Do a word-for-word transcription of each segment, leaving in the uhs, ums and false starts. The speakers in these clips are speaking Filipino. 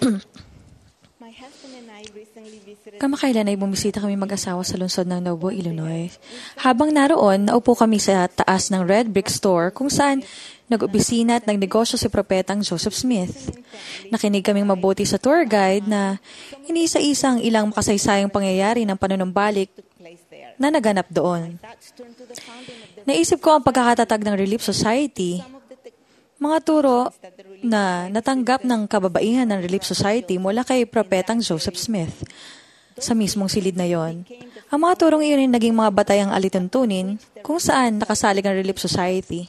Kamakailan ay bumisita kami mag-asawa sa lungsod ng Nauvoo, Illinois. Habang naroon, naupo kami sa taas ng Red Brick Store kung saan nag-opisina at nagnegosyo si Propetang Joseph Smith. Nakinig kaming mabuti sa tour guide na inisa-isa ang ilang makasaysayang pangyayari ng panunumbalik na naganap doon. Naisip ko ang pagkakatatag ng Relief Society. Mga turo na natanggap ng kababaihan ng Relief Society mula kay Propetang Joseph Smith. Sa mismong silid na yon, ang mga turong iyon ay naging mga batayang alituntunin kung saan nakasalig ang Relief Society.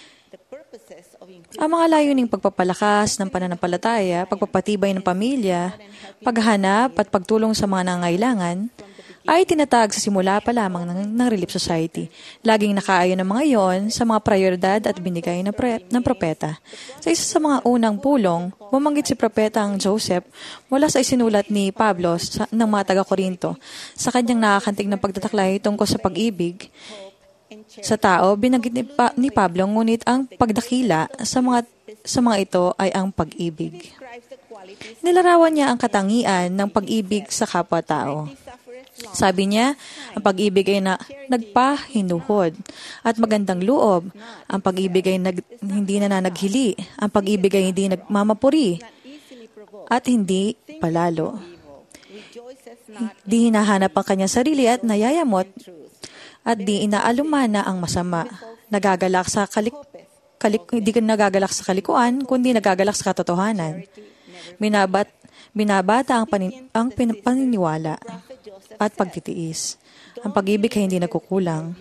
Ang mga layuning pagpapalakas ng pananampalataya, pagpapatibay ng pamilya, paghanap at pagtulong sa mga nangangailangan, ay tinatag sa simula pa lamang ng, ng Relief Society. Laging nakaayon ng mga iyon sa mga prioridad at binigay na pre, ng propeta. Sa isa sa mga unang pulong, bumanggit si Propetang Joseph mula sa isinulat ni Pablo sa, ng mga taga-Korinto sa kanyang nakakantig ng pagtataklay tungkol sa pag-ibig sa tao. Binanggit ni, pa, ni Pablo, ngunit ang pagdakila sa mga, sa mga ito ay ang pag-ibig. Nilarawan niya ang katangian ng pag-ibig sa kapwa-tao. Sabi niya, ang pag-ibig ay na, nagpahinuhod at magandang loob. Ang pag-ibig ay nag, hindi nananaghili. Ang pag-ibig ay hindi nagmamapuri at hindi palalo. Di hinahanap ang kanyang sarili at nayayamot at di inaalumana ang masama. Nagagalak sa kalik, kalik, hindi nagagalak sa kalikuan, kundi nagagalak sa katotohanan. Binabat, binabata ang, panin, ang pin, paniniwala at pagtitiis. Ang pag-ibig ay hindi nagkukulang.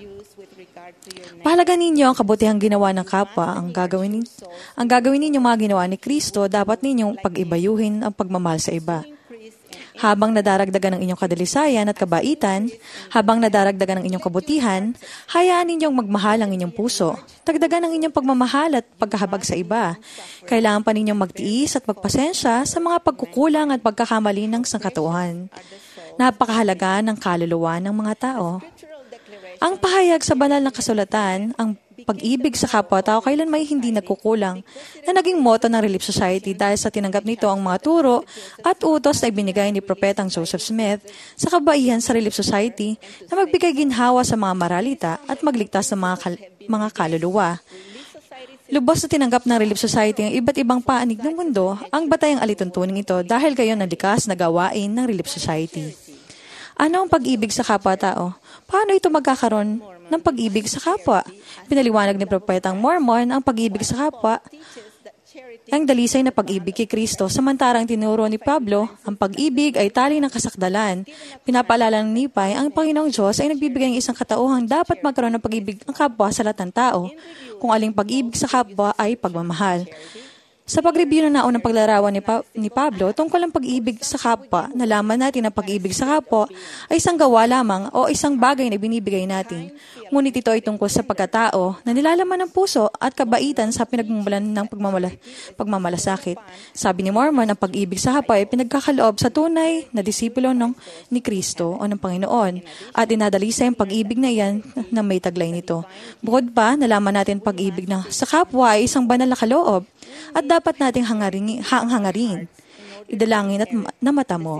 Pahalagan ninyo ang kabutihang ginawa ng kapwa. Ang gagawin, ang gagawin ninyo mga ginawa ni Kristo, dapat ninyong pag-ibayuhin ang pagmamahal sa iba. Habang nadaragdagan ang inyong kadalisayan at kabaitan, habang nadaragdagan ang inyong kabutihan, hayaan ninyong magmahal ang inyong puso. Dagdagan ang inyong pagmamahal at pagkahabag sa iba. Kailangan pa ninyong magtiis at magpasensya sa mga pagkukulang at pagkakamali ng sangkatauhan. Napakahalaga ng kaluluwa ng mga tao. Ang pahayag sa banal na kasulatan, ang pag-ibig sa kapwa-tao kailan may hindi nagkukulang, na naging motto ng Relief Society dahil sa tinanggap nito ang mga turo at utos na ibinigay ni Propetang Joseph Smith sa kabaihan sa Relief Society na magbigay ginhawa sa mga maralita at magligtas ng mga, kal- mga kaluluwa. Lubos na tinanggap ng Relief Society ang iba't ibang panig ng mundo, ang batayang alituntunin ito dahil gayon ang likas na gawain ng Relief Society. Ano ang pag-ibig sa kapwa-tao? Paano ito magkakaroon ng pag-ibig sa kapwa? Pinaliwanag ni Propetang Mormon ang pag-ibig sa kapwa ang dalisay na pag-ibig kay Kristo. Samantarang tinuro ni Pablo, ang pag-ibig ay tali ng kasakdalan. Pinapaalala ng Nipay, ang Panginoong Diyos ay nagbibigay ng isang katauhang dapat magkaroon ng pag-ibig ng kapwa sa lahat ng tao. Kung aling pag-ibig sa kapwa ay pagmamahal. Sa pag-review na naunang paglarawan ni, pa- ni Pablo tungkol ang pag-ibig sa kapwa, nalaman natin na pag-ibig sa kapwa ay isang gawa lamang o isang bagay na binibigay natin. Ngunit ito ay tungkol sa pagkatao na nilalaman ng puso at kabaitan sa pinagmumulan ng pagmamala- pagmamalasakit. Sabi ni Mormon, ang pag-ibig sa kapwa ay pinagkakaloob sa tunay na disipulo ng ni Kristo o ng Panginoon at dinadalisay ang pag-ibig na iyan na may taglay nito. Bukod pa, nalaman natin pag-ibig na sa kapwa ay isang banal na kaloob at dapat nating hangarin, hangarin, idalangin at namata mo.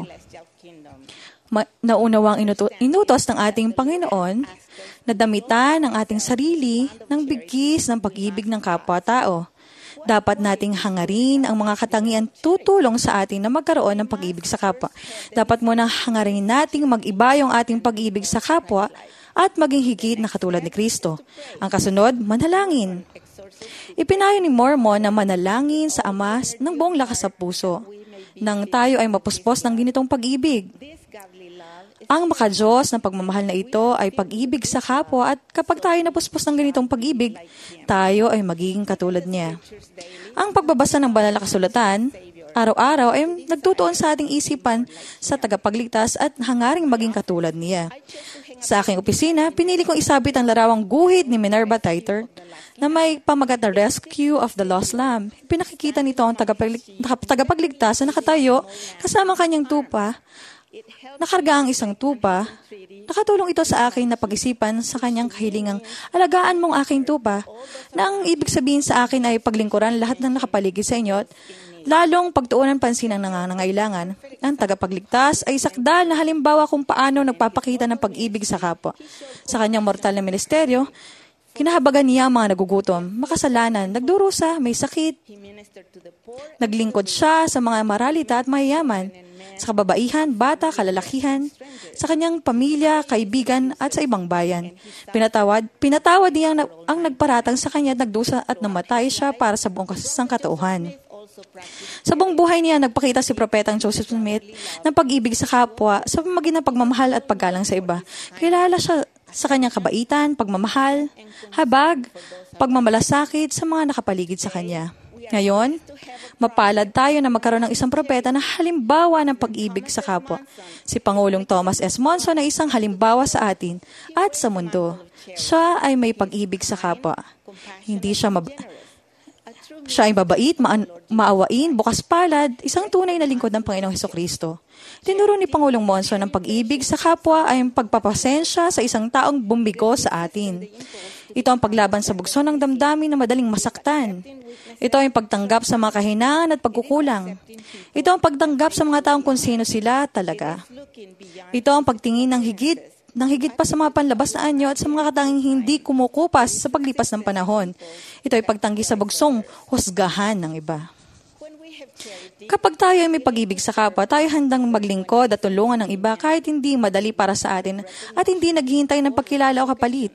Ma- naunawang inuto- inutos ng ating Panginoon na damitan ang ating sarili ng bigkis ng pag-ibig ng kapwa-tao. Dapat nating hangarin ang mga katangian tutulong sa atin na magkaroon ng pag-ibig sa kapwa. Dapat munang hangarin nating mag-iba yung ating pag-ibig sa kapwa at maging higit na katulad ni Kristo. Ang kasunod, manalangin. Ipinayo ni Mormon na manalangin sa Ama ng buong lakas sa puso nang tayo ay mapuspos ng ganitong pag-ibig. Ang makadiyos ng pagmamahal na ito ay pag-ibig sa kapwa at kapag tayo napuspos ng ganitong pag-ibig, tayo ay magiging katulad niya. Ang pagbabasa ng banal na kasulatan, araw-araw ay nagtutuon sa ating isipan sa tagapagligtas at hangaring maging katulad niya. Sa aking opisina, pinili kong isabit ang larawang guhit ni Minerva Titer na may pamagat na Rescue of the Lost Lamb. Pinakikita nito ang tagapaglig- tagapagligtas na nakatayo kasama kanyang tupa. Nakarga ang isang tupa. Nakatulong ito sa akin na pag-isipan sa kanyang kahilingang alagaan mong aking tupa na ang ibig sabihin sa akin ay paglingkuran lahat ng nakapaligid sa inyo at Lalong pagtuunan pansin ang nangangailangan. Ang tagapagligtas ay sakdal na halimbawa kung paano nagpapakita ng pag-ibig sa kapwa. Sa kanyang mortal na ministeryo, kinahabagan niya ang mga nagugutom, makasalanan, nagdurusa, may sakit. Naglingkod siya sa mga maralita at mayayaman, sa kababaihan, bata, kalalakihan, sa kanyang pamilya, kaibigan, at sa ibang bayan. Pinatawad, pinatawad niya ang, ang nagparatang sa kanya, nagdusa at namatay siya para sa buong kasangkatauhan. Sa buong buhay niya, nagpakita si Propetang Joseph Smith ng pag-ibig sa kapwa sa pamamagitan ng pagmamahal at paggalang sa iba. Kilala siya sa kanyang kabaitan, pagmamahal, habag, pagmamalasakit sa mga nakapaligid sa kanya. Ngayon, mapalad tayo na magkaroon ng isang propeta na halimbawa ng pag-ibig sa kapwa. Si Pangulong Thomas S. Monson ay isang halimbawa sa atin at sa mundo. Siya ay may pag-ibig sa kapwa. Hindi siya mab- Siya ay mabait, ma- maawain, bukas palad, isang tunay na lingkod ng Panginoong Hesukristo. Tinuro ni Pangulong Monson ang pag-ibig sa kapwa ay ang pagpapasensya sa isang taong bumbigo sa atin. Ito ang paglaban sa bugso ng damdamin na madaling masaktan. Ito ay pagtanggap sa mga kahinaan at pagkukulang. Ito ang pagtanggap sa mga taong kung sino sila talaga. Ito ang pagtingin ng higit nang higit pa sa mga panlabas na anyo at sa mga katanging hindi kumukupas sa paglipas ng panahon. Ito ay pagtanggi sa bugsong husgahan ng iba. Kapag tayo ay may pag-ibig sa kapwa, tayo handang maglingkod at tulungan ng iba kahit hindi madali para sa atin at hindi naghihintay ng pagkilala o kapalit.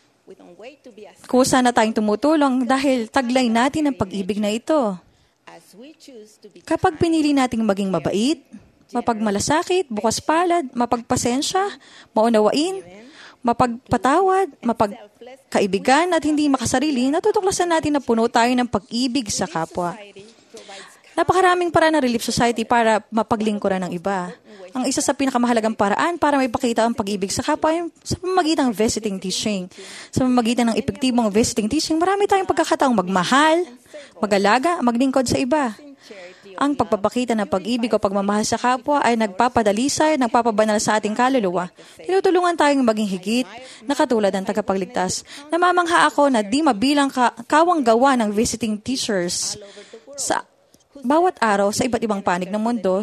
Kusa na tayong tumutulong dahil taglay natin ang pag-ibig na ito. Kapag pinili nating maging mabait, mapagmalasakit, bukas palad, mapagpasensya, maunawain, mapagpatawad, mapagkaibigan at hindi makasarili, natutuklasan natin na puno tayo ng pag-ibig sa kapwa. Napakaraming paraan ng Relief Society para mapaglingkuran ng iba. Ang isa sa pinakamahalagang paraan para maipakita ang pag-ibig sa kapwa ay sa pamamagitan ng visiting teaching. Sa pamamagitan ng epektibong visiting teaching, marami tayong pagkakataong magmahal, mag-alaga, maglingkod sa iba. Ang pagpapakita ng pag-ibig o pagmamahal sa kapwa ay nagpapadalisay, nagpapabanal sa ating kaluluwa. Tinutulungan tayong maging higit na katulad ng tagapagligtas. Namamangha ako na di mabilang ka- kawang gawa ng visiting teachers sa bawat araw sa iba't ibang panig ng mundo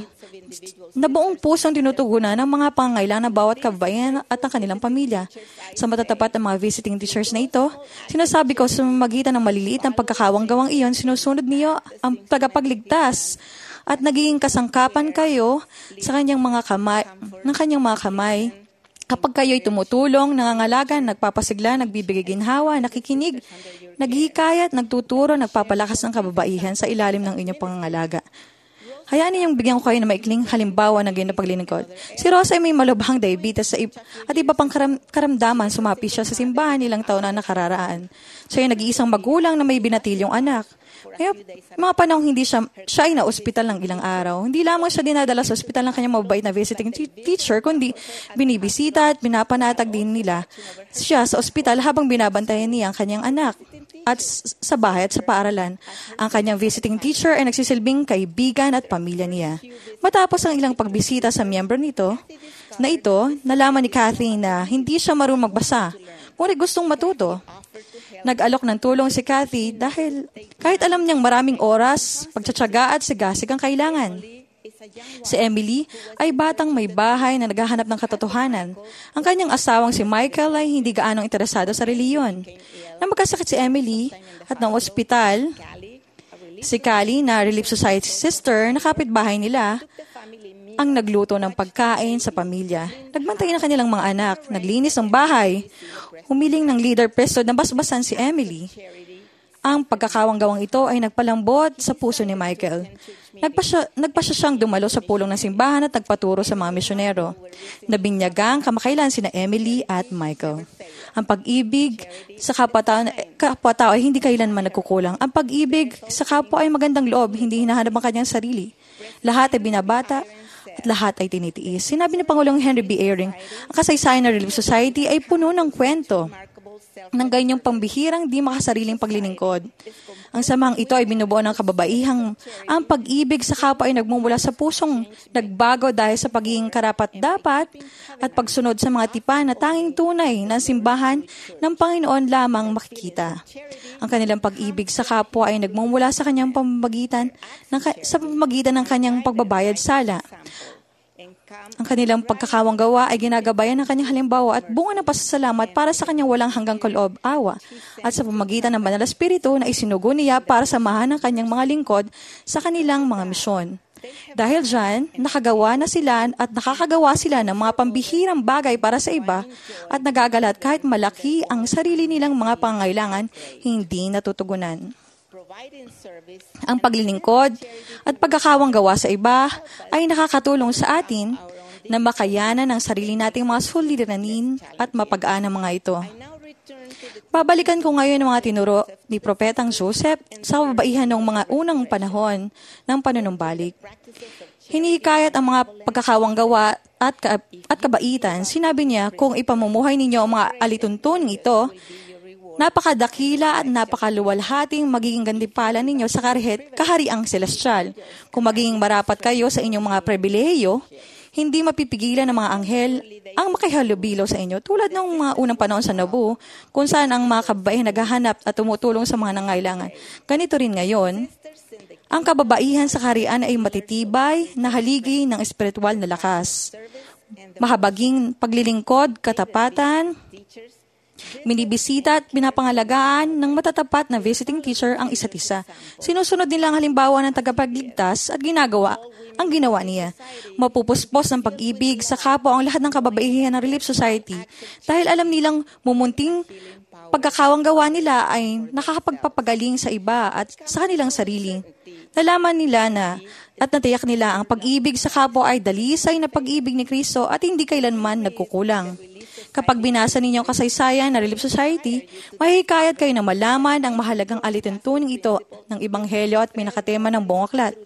na buong pusong tinutugunan ng mga pangangailangan ng bawat kababayan at ang kanilang pamilya. Sa matatapat ng mga visiting teachers na ito, sinasabi ko sa magitan ng maliliit ng pagkakawang-gawang iyon, sinusunod niyo ang tagapagligtas at nagiging kasangkapan kayo sa kanyang mga kamay, ng kanyang mga kamay. Kapag kayo'y tumutulong, nangangalagan, nagpapasigla, nagbibigay ginhawa, nakikinig, naghihikayat, nagtuturo, nagpapalakas ng kababaihan sa ilalim ng inyong pangangalaga. Hayaan niyong bigyan ko kayo ng maikling halimbawa ng ganyan na paglilingkod. Si Rosa ay may malubhang diabetes sa ib- at iba pang karam- karamdaman, sumapi siya sa simbahan ilang taon na nakararaan. Siya ay nag-iisang magulang na may binatilyong anak. Kaya mga panahong hindi siya, siya ay na-ospital ng ilang araw. Hindi lamang siya dinadala sa ospital ng kanyang mababait na visiting t- teacher, kundi binibisita at pinapanatag din nila siya sa ospital habang binabantayan niya ang kanyang anak. At sa bahay at sa paaralan, ang kanyang visiting teacher ay nagsisilbing kaibigan at pamilya niya. Matapos ang ilang pagbisita sa miyembro nito, na ito, nalaman ni Kathy na hindi siya marunong magbasa, ngunit gustong matuto. Nag-alok ng tulong si Kathy dahil kahit alam niyang maraming oras, pagtsatsaga at sigasig ang kailangan. Si Emily ay batang may bahay na naghahanap ng katotohanan. Ang kanyang asawang si Michael ay hindi gaanong interesado sa reliyon. Nang magkasakit si Emily at ng ospital, si Callie na Relief Society sister na kapitbahay nila, ang nagluto ng pagkain sa pamilya. Nagbantay ng kanilang mga anak, naglinis ng bahay, humiling ng leader presto na basbasan si Emily. Ang pagkakawang-gawang ito ay nagpalambot sa puso ni Michael. Nagpa siya, nagpa siya siyang dumalo sa pulong ng simbahan at nagpaturo sa mga misyonero. Nabinyagang kamakailan sina Emily at Michael. Ang pag-ibig sa kapwa-tao, kapwa-tao ay hindi kailanman nagkukulang. Ang pag-ibig sa kapwa ay magandang loob, hindi hinahanap ang kanyang sarili. Lahat ay binabata at lahat ay tinitiis. Sinabi ni Pangulong Henry B. Eyring, ang kasaysayan ng Relief Society ay puno ng kwento. ng ganyang pambihirang di makasariling paglilingkod. Ang samang ito ay binubuo ng kababaihang ang pag-ibig sa kapwa ay nagmumula sa pusong nagbago dahil sa pagiging karapat-dapat at pagsunod sa mga tipan na tanging tunay ng simbahan ng Panginoon lamang makikita. Ang kanilang pag-ibig sa kapwa ay nagmumula sa kanyang pamamagitan ng, sa pamamagitan ng kanyang pagbabayad sala. Ang kanilang pagkakawang gawa ay ginagabayan ng kanyang halimbawa at bunga ng pasasalamat para sa kanyang walang hanggang kaloob, awa, at sa pamamagitan ng Banal na Espiritu na isinugo niya para samahan ng kanyang mga lingkod sa kanilang mga misyon. Dahil dyan, nakagawa na sila at nakakagawa sila ng mga pambihirang bagay para sa iba at nagagalat kahit malaki ang sarili nilang mga pangangailangan, hindi natutugunan. Ang paglilingkod at pagkakawang gawa sa iba ay nakakatulong sa atin na makayanan ang sarili nating mga suliranin at mapagaan ang mga ito. Babalikan ko ngayon ang mga tinuro ni Propetang Joseph sa kababaihan ng mga unang panahon ng panunumbalik. Hinihikayat ang mga pagkakawang gawa at, ka- at kabaitan. Sinabi niya, kung ipamumuhay ninyo ang mga alituntuning ito, napakadakila at napakaluwalhating magiging gantimpala ninyo sa karihit kahariang celestial. Kung magiging marapat kayo sa inyong mga pribilehiyo, hindi mapipigilan ng mga anghel ang makihalubilo sa inyo. Tulad ng mga unang panahon sa Nabu, kung saan ang mga kababaihan naghahanap at tumutulong sa mga nangailangan. Ganito rin ngayon, ang kababaihan sa kaharian ay matitibay na haligi ng espiritual na lakas. Mahabaging paglilingkod, katapatan, binibisita at pinapangalagaan ng matatapat na visiting teacher ang isa't isa. Sinusunod nila ang halimbawa ng tagapagligtas at ginagawa ang ginawa niya. Mapupuspos ng pag-ibig sa kapwa ang lahat ng kababaihan ng Relief Society dahil alam nilang mumunting pagkakawang gawa nila ay nakakapagpapagaling sa iba at sa kanilang sarili. Nalaman nila na at natiyak nila ang pag-ibig sa kapwa ay dalisay na pag-ibig ni Kristo at hindi kailanman nagkukulang. Kapag binasa ninyo ang kasaysayan ng Relief Society, mahihikayat kayo na malaman ang mahalagang alituntuning ito ng Ebanghelyo at pinakatema ng buong aklat.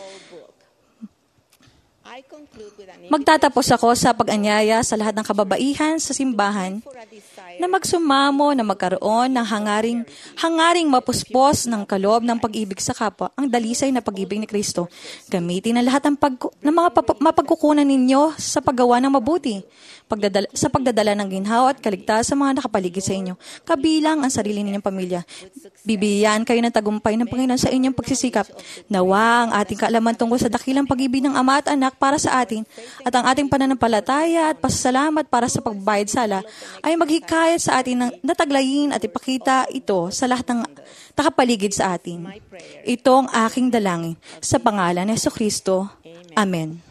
Magtatapos ako sa pag-anyaya sa lahat ng kababaihan sa simbahan na magsumamo na magkaroon ng hangaring, hangaring mapuspos ng kaloob ng pag-ibig sa kapwa, ang dalisay na pag-ibig ni Kristo. Gamitin ang lahat ng, pag, ng mga pap- mapagkukunan ninyo sa paggawa ng mabuti, pagdadala, sa pagdadala ng ginhawa at kaligtasan sa mga nakapaligid sa inyo, kabilang ang sarili ninyong pamilya. Bibigyan kayo ng tagumpay ng Panginoon sa inyong pagsisikap. Nawa ang ating kaalaman tungkol sa dakilang pag-ibig ng Ama at Anak para sa atin at ang ating pananampalataya at pasasalamat para sa pagbayad sala ay maghikayat sa atin ng nataglayin at ipakita ito sa lahat ng nakapaligid sa atin. Ito ang aking dalangin sa pangalan ni Jesucristo. Amen.